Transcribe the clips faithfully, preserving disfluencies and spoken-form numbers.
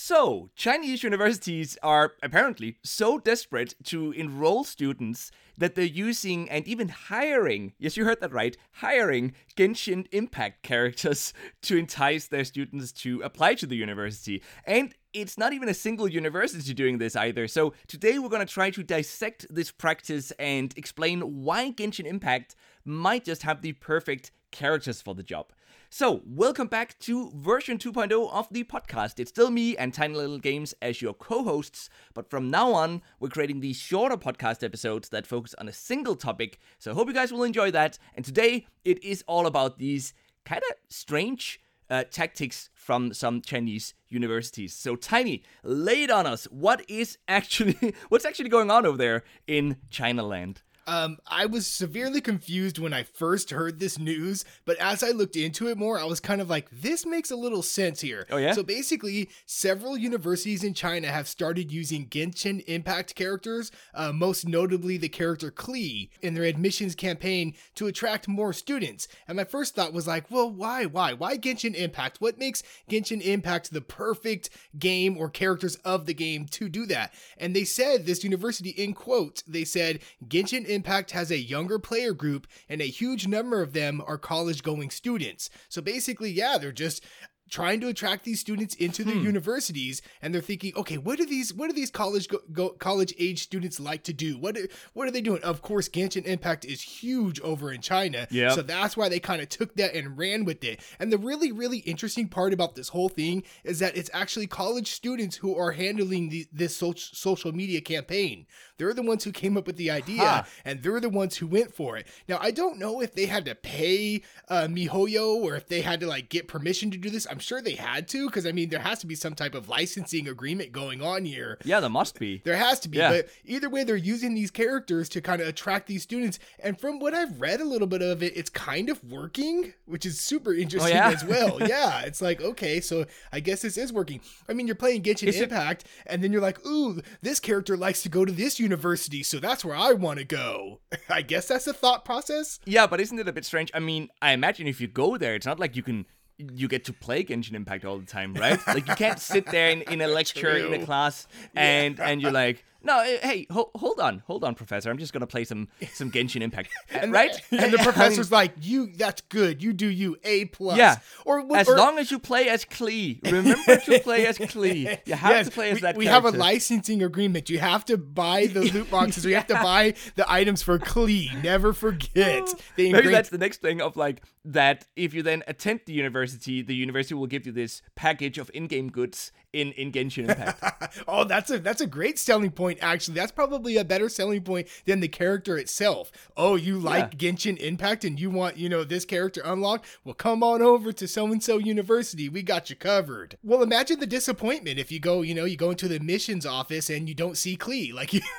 So, Chinese universities are apparently so desperate to enroll students that they're using and even hiring, yes, you heard that right, hiring Genshin Impact characters to entice their students to apply to the university. And it's not even a single university doing this either. So today we're going to try to dissect this practice and explain why Genshin Impact might just have the perfect characters for the job. So, welcome back to version two point oh of the podcast. It's still me and Tiny Little Games as your co-hosts, but from now on, we're creating these shorter podcast episodes that focus on a single topic, so I hope you guys will enjoy that. And today, it is all about these kind of strange uh, tactics from some Chinese universities. So, Tiny, lay it on us. What is actually, what's actually going on over there in China land? Um, I was severely confused when I first heard this news, but as I looked into it more, I was kind of like, this makes a little sense here. Oh, yeah? So basically, several universities in China have started using Genshin Impact characters, uh, most notably the character Klee, in their admissions campaign to attract more students. And my first thought was like, well, why, why, why Genshin Impact? What makes Genshin Impact the perfect game or characters of the game to do that? And they said, this university, in quotes, they said, Genshin Impact Impact has a younger player group, and a huge number of them are college-going students. So basically, yeah, they're just trying to attract these students into their hmm. universities, and they're thinking, okay, what do these what do these college go, go, college age students like to do? What do, what are they doing? Of course, Genshin Impact is huge over in China, yep. so that's why they kind of took that and ran with it. And the really, really interesting part about this whole thing is that it's actually college students who are handling the, this so- social media campaign. They're the ones who came up with the idea, huh. and they're the ones who went for it. Now, I don't know if they had to pay uh, MiHoYo or if they had to like get permission to do this. I'm sure they had to, because I mean, there has to be some type of licensing agreement going on here. Yeah, there must be. There has to be, yeah. but either way, they're using these characters to kind of attract these students. And from what I've read a little bit of it, it's kind of working, which is super interesting oh, yeah? as well. Yeah, it's like, okay, so I guess this is working. I mean, you're playing Genshin is Impact, it- and then you're like, ooh, this character likes to go to this university, so that's where I want to go. I guess that's the thought process. Yeah, but isn't it a bit strange? I mean, I imagine if you go there, it's not like you can you get to play Genshin Impact all the time, right? Like you can't sit there in, in a lecture, True. in a class, and yeah. and you're like, no, hey, ho- hold on, hold on, professor. I'm just gonna play some some Genshin Impact, and right? The, and the professor's like, you, that's good. You do you, A plus. Yeah. Or as or, long as you play as Klee, remember to play as Klee. You have yes, to play as we, that. We character. have a licensing agreement. You have to buy the loot boxes. yeah. We have to buy the items for Klee. Never forget. Maybe ingrained- that's the next thing of like that. If you then attend the university, the university will give you this package of in-game goods in in Genshin Impact. oh, that's a that's a great selling point. Actually, that's probably a better selling point than the character itself. Oh, you like yeah. Genshin Impact and you want, you know, this character unlocked? Well, come on over to so-and-so university. We got you covered. Well, imagine the disappointment if you go, you know, you go into the admissions office and you don't see Klee. Like you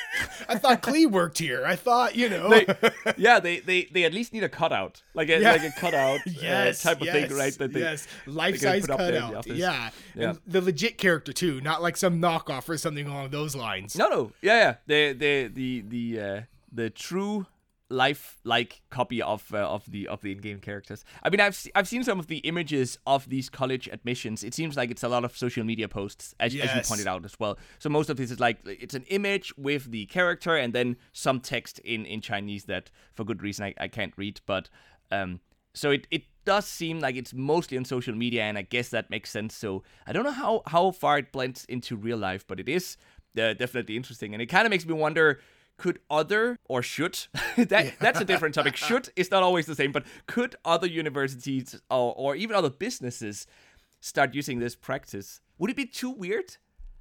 I thought Klee worked here. I thought, you know. they, yeah, they, they they at least need a cutout. Like a, yeah. like a cutout yes, uh, type of yes, thing, right? That they, yes, life-size cutout. Yeah. yeah. And the legit character, too. Not like some knockoff or something along those lines. No, no. Yeah, yeah. The, the, the, the, uh, the true life-like copy of uh, of the of the in-game characters. I mean, I've se- I've seen some of the images of these college admissions. It seems like it's a lot of social media posts, as, yes. as you pointed out as well. So most of this is like it's an image with the character and then some text in, in Chinese that, for good reason, I, I can't read. But um, so it it does seem like it's mostly on social media, and I guess that makes sense. So I don't know how how far it blends into real life, but it is uh, definitely interesting, and it kind of makes me wonder. Could other, or should, that yeah. that's a different topic. Should is not always the same, but could other universities or, or even other businesses start using this practice? Would it be too weird?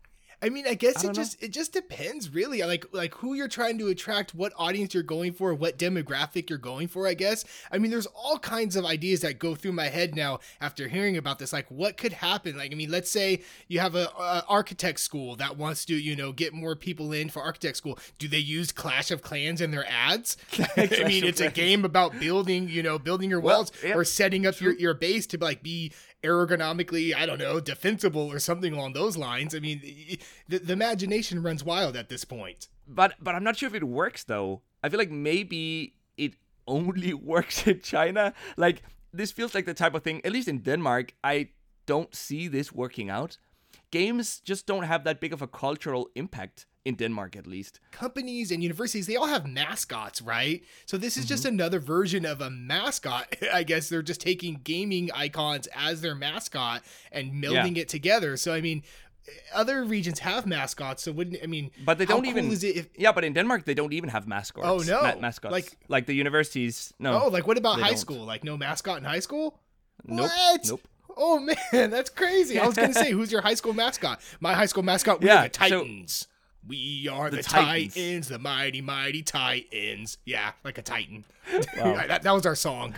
I mean, I guess I it just know. it just depends, really. Like like who you're trying to attract, what audience you're going for, what demographic you're going for, I guess. I mean, there's all kinds of ideas that go through my head now after hearing about this. Like, what could happen? Like, I mean, let's say you have a, a architect school that wants to, you know, get more people in for architect school. Do they use Clash of Clans in their ads? I mean, it's a game about building, you know, building your walls well, yep. or setting up your, your base to like be ergonomically, I don't know, defensible or something along those lines. I mean, the, the imagination runs wild at this point. But but I'm not sure if it works, though. I feel like maybe it only works in China. Like, this feels like the type of thing, at least in Denmark, I don't see this working out. games just don't have that big of a cultural impact in Denmark, at least. Companies and universities, they all have mascots, right? So this is mm-hmm. just another version of a mascot. I guess they're just taking gaming icons as their mascot and melding yeah. it together. So, I mean, other regions have mascots, so wouldn't I mean? But they don't how even. Cool is it if, yeah, but in Denmark they don't even have mascots. Oh no, Ma- mascots like like the universities. No. Oh, like what about high don't. school? Like no mascot in high school? Nope. What? Nope. Oh man, that's crazy. I was gonna say, who's your high school mascot? My high school mascot, we're yeah, the Titans. So, we are the, the Titans. Titans, the mighty, mighty Titans. Yeah, like a Titan. Wow. that, that was our song.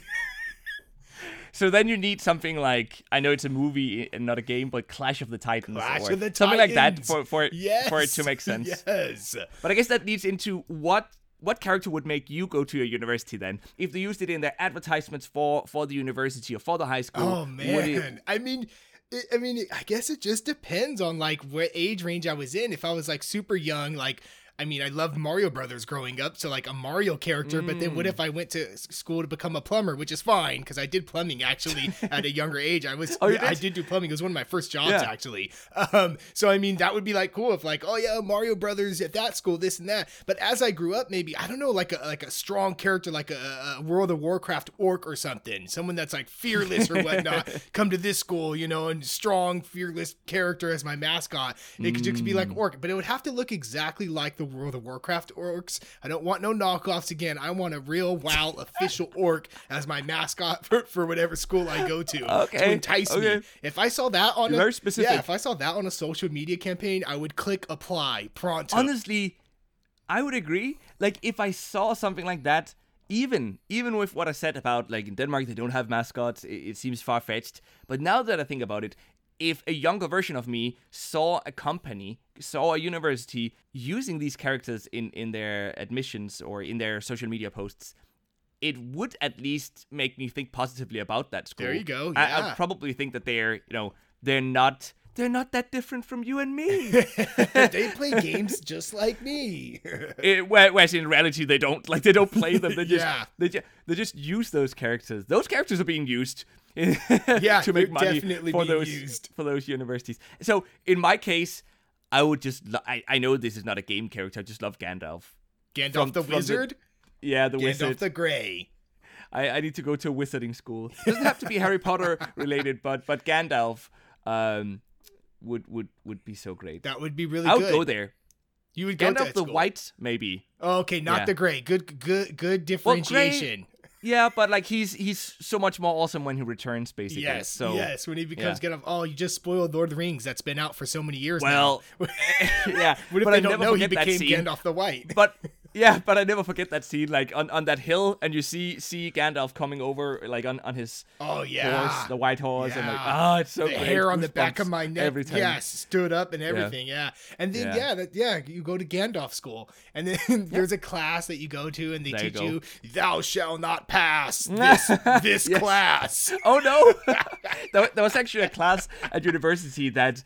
So then you need something like, I know it's a movie and not a game, but Clash of the Titans. Clash or of the something Titans. like that for for, yes. for it to make sense. Yes. But I guess that leads into what what character would make you go to a university then? If they used it in their advertisements for, for the university or for the high school. Oh, man. It... I mean... I mean, I guess it just depends on like what age range I was in. If I was like super young, like, I mean, I loved Mario Brothers growing up, so like a Mario character, mm. but then what if I went to school to become a plumber, which is fine, because I did plumbing actually at a younger age. I was, oh, I did? did do plumbing. It was one of my first jobs yeah. actually. Um, so I mean, that would be like cool if like, oh yeah, Mario Brothers at that school, this and that. But as I grew up, maybe, I don't know, like a, like a strong character, like a, a World of Warcraft orc or something, someone that's like fearless or whatnot, come to this school, you know, and strong, fearless character as my mascot. It could just be like orc, but it would have to look exactly like the World of Warcraft orcs. I don't want no knockoffs again. I want a real WoW official orc as my mascot for, for whatever school I go to okay. to entice okay. me. If I saw that on You're a very specific. yeah, if I saw that on a social media campaign, I would click apply pronto. Honestly, I would agree. Like if I saw something like that, even even with what I said about like in Denmark they don't have mascots, it, it seems far-fetched. But now that I think about it, if a younger version of me saw a company, saw a university using these characters in, in their admissions or in their social media posts, it would at least make me think positively about that school. There you go. Yeah. I, I'd probably think that they're, you know, they're not they're not that different from you and me. They play games just like me. it, whereas in reality they don't. Like they don't play them. They just yeah. they just they just use those characters. Those characters are being used. yeah, to make money definitely for those used. for those universities. So in my case, I would just lo- I I know this is not a game character. I just love Gandalf. Gandalf from, the from wizard. The, yeah, the Gandalf wizard. Gandalf the Grey. I, I need to go to a wizarding school. It doesn't have to be Harry Potter related, but but Gandalf um would would would be so great. That would be really I would good. go there. You would go Gandalf to that the school. White, maybe. Oh, okay, not yeah. the Grey. Good good good differentiation. Well, Grey, yeah, but like he's he's so much more awesome when he returns, basically. Yes, so, yes. When he becomes yeah. Gandalf, oh, you just spoiled Lord of the Rings. That's been out for so many years well, now. yeah. What if but they I don't never know he forget became that scene. Gandalf the White? But yeah, but I never forget that scene, like on, on that hill, and you see see Gandalf coming over, like on, on his oh yeah horse, the white horse, yeah. and like oh, it's so the great. hair on Goosebumps the back of my neck, every time. yeah, stood up and everything, yeah. yeah. And then yeah, Yeah. yeah, that, yeah, you go to Gandalf school, and then there's a class that you go to, and they There you teach go. you, "Thou shalt not pass this this Yes. class." Oh no, there, there was actually a class at university that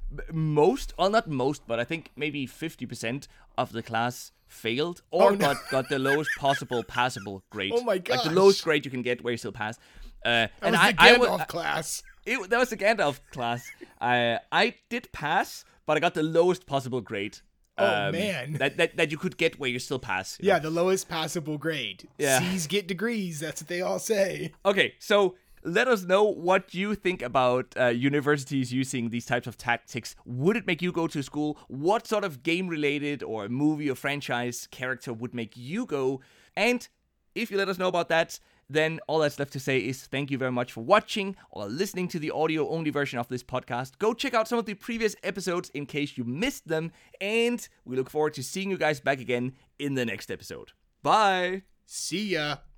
most, well not most, but I think maybe fifty percent of the class failed or Oh, no. got, got the lowest possible passable grade. Oh my Like gosh. the lowest grade you can get where you still pass. Uh, That and was I, the I Gandalf wa- class. It, that was the Gandalf class. I I did pass, but I got the lowest possible grade. Oh, man. That, that that you could get where you still pass. you Yeah, know? the lowest passable grade. Yeah. C's get degrees. That's what they all say. Okay, so let us know what you think about uh, universities using these types of tactics. Would it make you go to school? What sort of game-related or movie or franchise character would make you go? And if you let us know about that, then all that's left to say is thank you very much for watching or listening to the audio-only version of this podcast. Go check out some of the previous episodes in case you missed them, and we look forward to seeing you guys back again in the next episode. Bye! See ya.